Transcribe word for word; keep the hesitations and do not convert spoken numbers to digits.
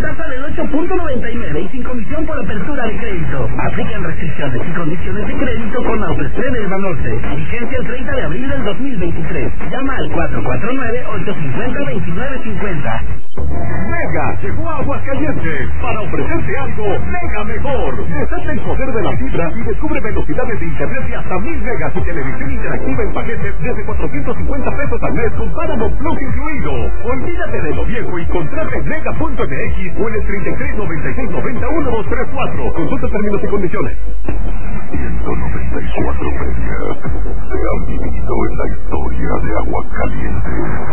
tasa del ocho punto noventa y nueve y sin comisión por apertura de crédito. Aplican restricciones y condiciones de crédito con Autoexpress de Banorte. Vigencia el treinta de abril del dos mil veintitrés. Llama al cuatro cuatro nueve, ocho cinco cero, dos nueve cinco cero. Mega llegó a Aguascalientes para ofrecerte algo mega mejor. Desata el poder de la fibra y descubre velocidades de internet de hasta mil megas y televisión interactiva en paquetes desde cuatrocientos cincuenta pesos al mes con Paramount Plus incluido. Olvídate de lo viejo y contrata en mega punto m x o en el treinta y tres noventa y seis noventa uno dos tres cuatro. Consulta términos y condiciones. ciento noventa y cuatro Media se ha vivido en la historia de Aguascalientes.